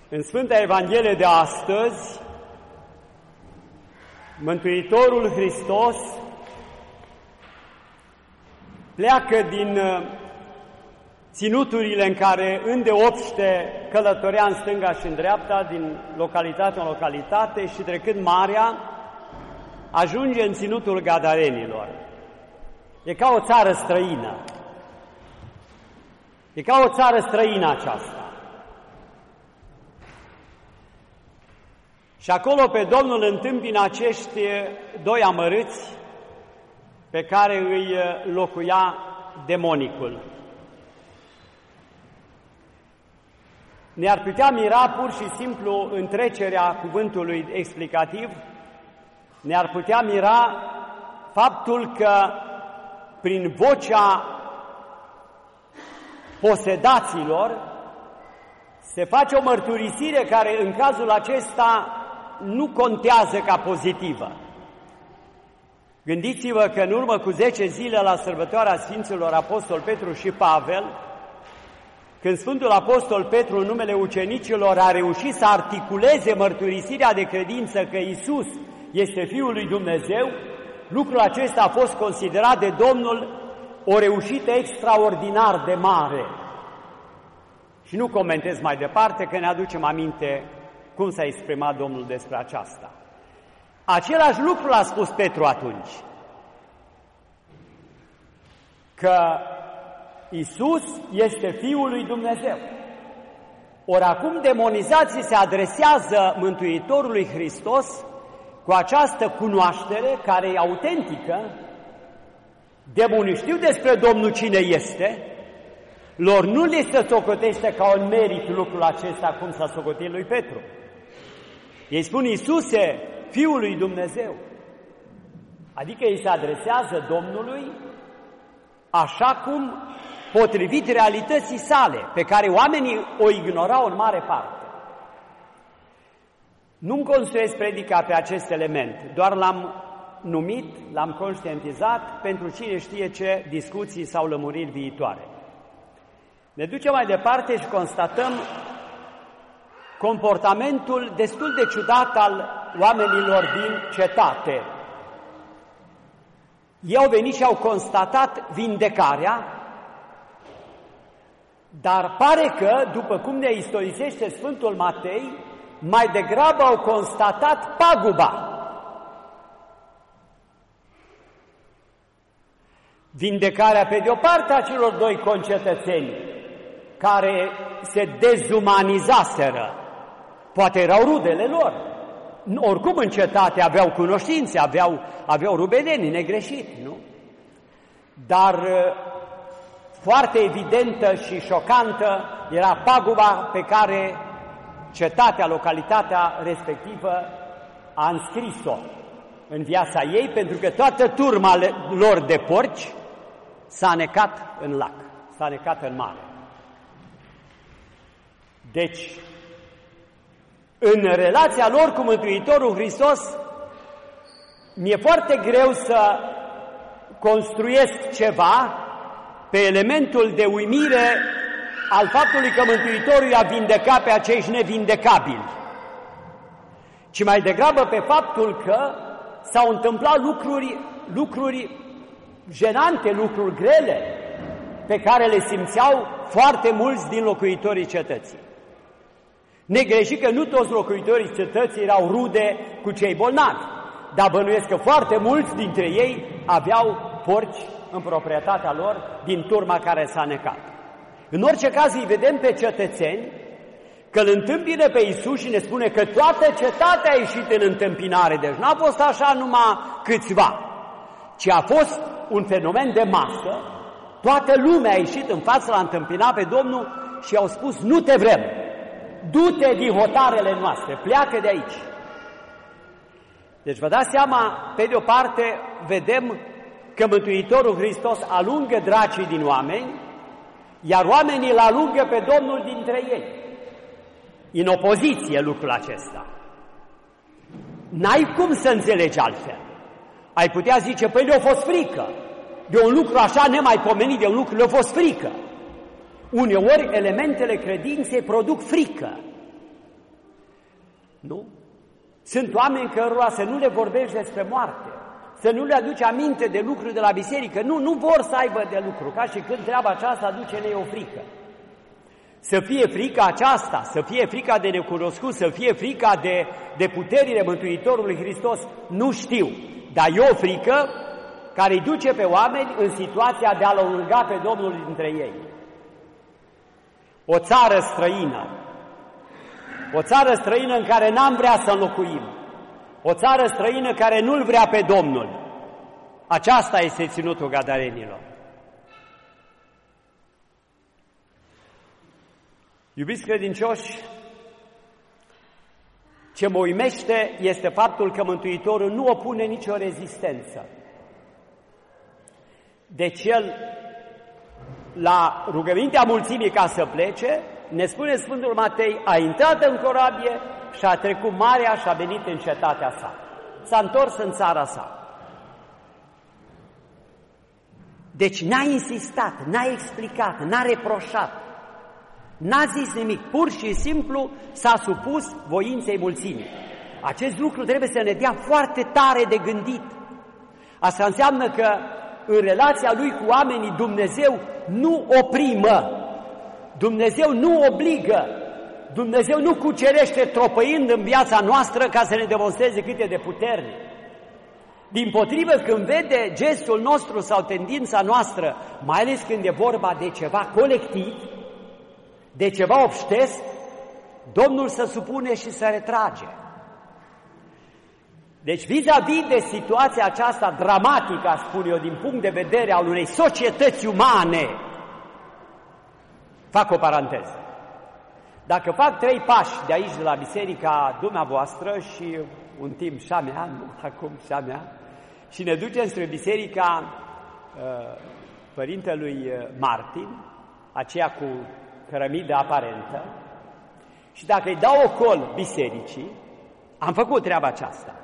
În Sfânta Evanghelie de astăzi, Mântuitorul Hristos pleacă din ținuturile în care îndeopște călătorea în stânga și în dreapta, din localitate în localitate și trecând marea, ajunge în ținutul Gadarenilor. E ca o țară străină. E ca o țară străină aceasta. Și acolo pe Domnul întâmpină acești doi amărâți pe care îi locuia demonicul. Ne-ar putea mira pur și simplu în trecerea cuvântului explicativ, ne-ar putea mira faptul că prin vocea posedaților se face o mărturisire care în cazul acesta nu contează ca pozitivă. Gândiți-vă că în urmă cu 10 zile la sărbătoarea Sfinților Apostol Petru și Pavel, când Sfântul Apostol Petru în numele ucenicilor a reușit să articuleze mărturisirea de credință că Iisus este Fiul lui Dumnezeu, lucrul acesta a fost considerat de Domnul o reușită extraordinar de mare. Și nu comentez mai departe, că ne aducem aminte cum s-a exprimat Domnul despre aceasta. Același lucru l-a spus Petru atunci, că Iisus este Fiul lui Dumnezeu. Ori acum demonizații se adresează Mântuitorului Hristos cu această cunoaștere care e autentică. Demonii știu despre Domnul cine este, lor nu li se socotește ca un merit lucrul acesta cum s-a socotit lui Petru. Ei spun Iisuse, Fiul lui Dumnezeu. Adică ei se adresează Domnului așa cum potrivit realității sale, pe care oamenii o ignorau în mare parte. Nu-mi construiesc predica pe acest element, doar l-am numit, l-am conștientizat pentru cine știe ce discuții sau lămuriri viitoare. Ne ducem mai departe și constatăm comportamentul destul de ciudat al oamenilor din cetate. Ei au venit și au constatat vindecarea, dar pare că, după cum ne istorisește Sfântul Matei, mai degrabă au constatat paguba. Vindecarea pe de-o parte a celor doi concetățeni care se dezumanizaseră, poate erau rudele lor, oricum în cetate aveau cunoștințe, aveau rubedenii, negreșit, nu? Dar foarte evidentă și șocantă era paguba pe care cetatea, localitatea respectivă a înscris-o în viața ei, pentru că toată turma lor de porci s-a necat în lac, s-a necat în mare. Deci, în relația lor cu Mântuitorul Hristos, mi-e foarte greu să construiesc ceva pe elementul de uimire al faptului că Mântuitorul i-a vindecat pe acești nevindecabili, ci mai degrabă pe faptul că s-au întâmplat lucruri jenante, lucruri grele, pe care le simțeau foarte mulți din locuitorii cetății. Negreșit că nu toți locuitorii cetății erau rude cu cei bolnavi, dar bănuiesc că foarte mulți dintre ei aveau porci în proprietatea lor din turma care s-a necat. În orice caz îi vedem pe cetățeni că îl întâmpină pe Iisus și ne spune că toată cetatea a ieșit în întâmpinare, deci n-a fost așa numai câțiva, ci a fost un fenomen de masă, toată lumea a ieșit în față, l-a întâmpinat pe Domnul și au spus, nu te vrem, du-te din hotarele noastre, pleacă de aici. Deci vă dați seama, pe de o parte vedem că Mântuitorul Hristos alungă dracii din oameni, iar oamenii îl alungă pe Domnul dintre ei. În opoziție lucrul acesta. N-ai cum să înțelegi altfel. Ai putea zice, păi le-a fost frică. De un lucru așa nemaipomenit, de un lucru le-a fost frică. Uneori elementele credinței produc frică. Nu? Sunt oameni cărora să nu le vorbești despre moarte, să nu le aduci aminte de lucruri de la biserică. Nu vor să aibă de lucru, ca și când treaba aceasta aduce ne o frică. Să fie frica aceasta, să fie frica de necunoscut, să fie frica de puterile Mântuitorului Hristos, nu știu. Dar e o frică care îi duce pe oameni în situația de a-L urga pe Domnul dintre ei. O țară străină în care n-am vrea să înlocuim, o țară străină care nu-L vrea pe Domnul. Aceasta este ținutul gadarenilor. Iubiți credincioși, ce mă uimește este faptul că Mântuitorul nu opune nicio rezistență. Deci El, la rugămintea mulțimii ca să plece, ne spune Sfântul Matei, a intrat în corabie și a trecut marea și a venit în cetatea sa. S-a întors în țara sa. Deci n-a insistat, n-a explicat, n-a reproșat, n-a zis nimic, pur și simplu s-a supus voinței mulțimii. Acest lucru trebuie să ne dea foarte tare de gândit. Asta înseamnă că în relația Lui cu oamenii Dumnezeu nu oprimă, Dumnezeu nu obligă, Dumnezeu nu cucerește tropăind în viața noastră ca să ne demonstreze cât e de puternic. Dimpotrivă, când vede gestul nostru sau tendința noastră, mai ales când e vorba de ceva colectiv, de ceva obștesc, Domnul se supune și se retrage. Deci, vis-a-vis de situația aceasta dramatică, spun eu, din punct de vedere al unei societăți umane, fac o paranteză. Dacă fac 3 pași de aici, de la biserica dumneavoastră și un timp și a mea, acum și a mea, și ne ducem spre biserica Părintelui Martin, aceea cu cărămidă aparentă, și dacă îi dau ocol bisericii, am făcut treaba aceasta.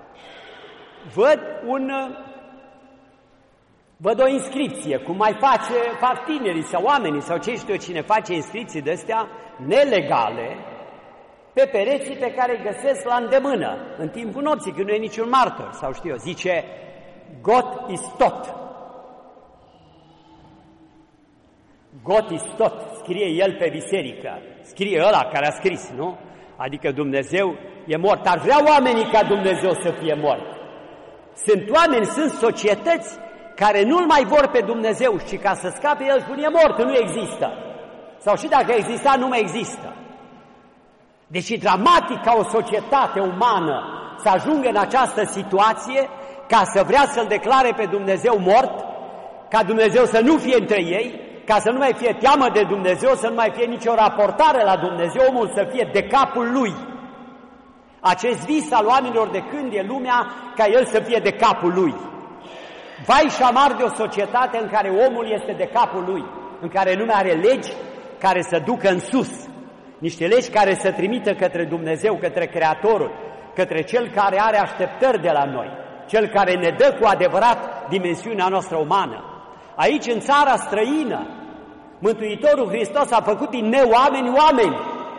Văd o inscripție, cum mai fac tinerii sau oamenii sau ce știu cine face inscripții de-astea nelegale pe pereții pe care îi găsesc la îndemână în timpul nopții, când nu e niciun martor, sau știu eu, zice Gott ist tot. Gott ist tot, scrie el pe biserică, scrie ăla care a scris, nu? Adică Dumnezeu e mort. Ar vrea oamenii ca Dumnezeu să fie mort. Sunt oameni, sunt societăți care nu-L mai vor pe Dumnezeu și ca să scape El spune, e mort, nu există. Sau și dacă exista, nu mai există. Deci e dramatic ca o societate umană să ajungă în această situație ca să vrea să-L declare pe Dumnezeu mort, ca Dumnezeu să nu fie între ei, ca să nu mai fie teamă de Dumnezeu, să nu mai fie nicio raportare la Dumnezeu, omul să fie de capul lui. Acest vis al oamenilor de când e lumea, ca el să fie de capul lui. Vai și amar de o societate în care omul este de capul lui, în care lumea are legi care să ducă în sus, niște legi care să trimită către Dumnezeu, către Creatorul, către Cel care are așteptări de la noi, Cel care ne dă cu adevărat dimensiunea noastră umană. Aici, în țara străină, Mântuitorul Hristos a făcut din oameni.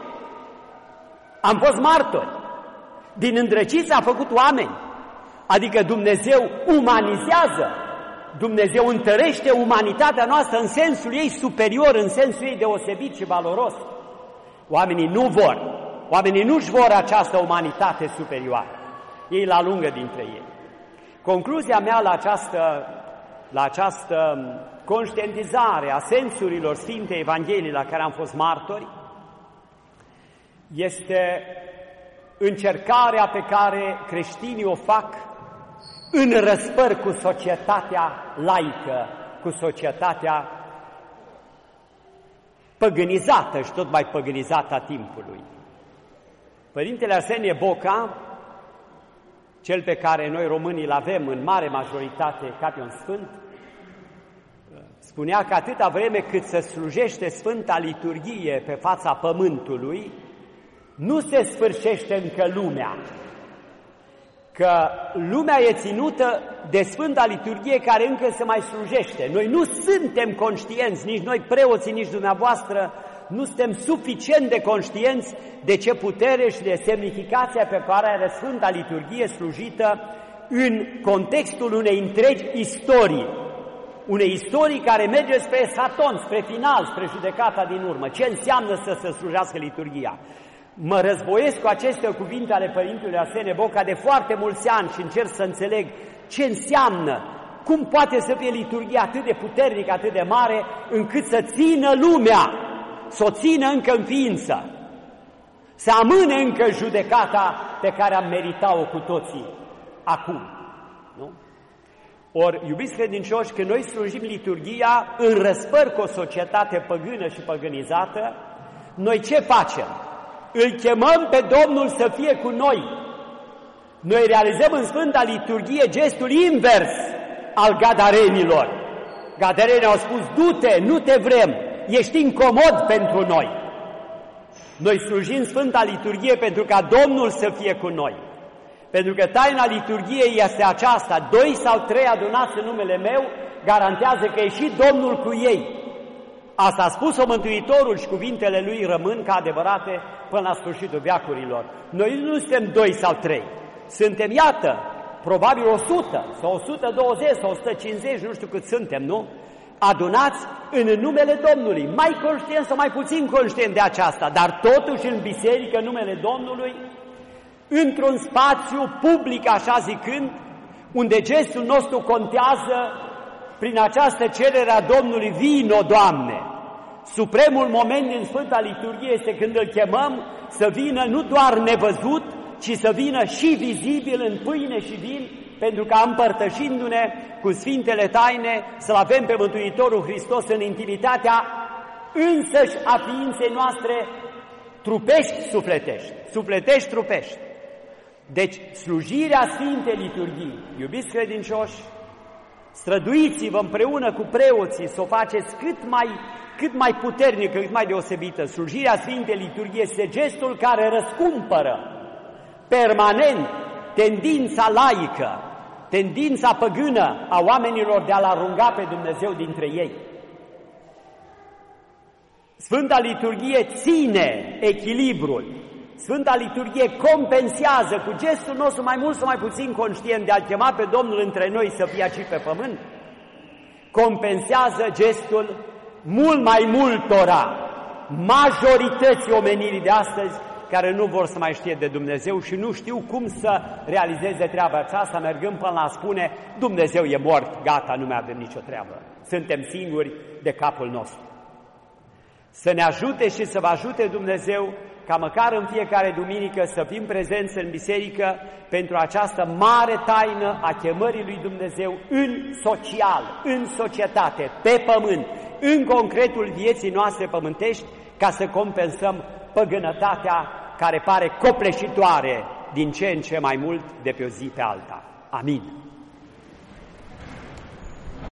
Am fost martori. Din îndrăciți a făcut oameni. Adică Dumnezeu umanizează, Dumnezeu întărește umanitatea noastră în sensul ei superior, în sensul ei deosebit și valoros. Oamenii nu vor, oamenii nu-și vor această umanitate superioară. Ei la lungă dintre ei. Concluzia mea la această conștientizare a sensurilor Sfintei Evangheliei la care am fost martori este încercarea pe care creștinii o fac în răspăr cu societatea laică, cu societatea păgânizată și tot mai păgânizată a timpului. Părintele Arsenie Boca, cel pe care noi românii îl avem în mare majoritate ca pe un sfânt, spunea că atâta vreme cât se slujește Sfânta Liturghie pe fața pământului, nu se sfârșește încă lumea, că lumea e ținută de Sfânta Liturghie care încă se mai slujește. Noi nu suntem conștienți, nici noi preoții, nici dumneavoastră, nu suntem suficient de conștienți de ce putere și de semnificația pe care are Sfânta Liturghie slujită în contextul unei întregi istorii, unei istorii care merge spre Saton, spre final, spre judecata din urmă. Ce înseamnă să se slujească liturghia? Mă războiesc cu aceste cuvinte ale Părintelui Arsenie Boca de foarte mulți ani și încerc să înțeleg ce înseamnă, cum poate să fie liturghia atât de puternică, atât de mare, încât să țină lumea, să o țină încă în ființă, să amâne încă judecata pe care am meritat-o cu toții acum. Nu? Ori, iubiți credincioși, când noi slujim liturghia în răspăr cu o societate păgână și păgânizată, noi ce facem? Îl chemăm pe Domnul să fie cu noi. Noi realizăm în Sfânta Liturghie gestul invers al gadarenilor. Gadarenii au spus, du-te, nu te vrem, ești incomod pentru noi. Noi slujim Sfânta Liturghie pentru ca Domnul să fie cu noi. Pentru că taina liturghiei este aceasta, 2 sau 3 adunați în numele meu, garantează că e și Domnul cu ei. Asta a spus-o Mântuitorul și cuvintele lui rămân ca adevărate până la sfârșitul veacurilor. Noi nu suntem 2 sau 3, suntem, iată, probabil 100 sau 120 sau 150, nu știu cât suntem, nu? Adunați în numele Domnului, mai conștient sau mai puțin conștient de aceasta, dar totuși în biserică, în numele Domnului, într-un spațiu public, așa zicând, unde gestul nostru contează prin această cerere a Domnului, vino, Doamne! Supremul moment din Sfânta Liturghie este când îl chemăm să vină nu doar nevăzut, ci să vină și vizibil în pâine și vin, pentru ca împărtășindu-ne cu Sfintele Taine să-L avem pe Mântuitorul Hristos în intimitatea însăși a ființei noastre trupești, sufletești, sufletești, trupești. Deci, slujirea Sfintei Liturghii, iubiți credincioși, străduiți-vă împreună cu preoții să o faceți cât mai puternică, cât mai deosebită. Slujirea Sfintei Liturghii este gestul care răscumpără permanent tendința laică, tendința păgână a oamenilor de a-L arunca pe Dumnezeu dintre ei. Sfânta Liturghie ține echilibrul. Sfânta Liturghie compensează cu gestul nostru mai mult sau mai puțin conștient de a-L chema pe Domnul între noi să fie aici pe pământ, compensează gestul mult mai multora, majorității omenirii de astăzi, care nu vor să mai știe de Dumnezeu și nu știu cum să realizeze treaba aceasta, mergând până la a spune, Dumnezeu e mort, gata, nu mai avem nicio treabă, suntem singuri de capul nostru. Să ne ajute și să vă ajute Dumnezeu ca măcar în fiecare duminică să fim prezenți în biserică pentru această mare taină a chemării lui Dumnezeu în social, în societate, pe pământ, în concretul vieții noastre pământești, ca să compensăm păgânătatea care pare copleșitoare din ce în ce mai mult de pe o zi pe alta. Amin.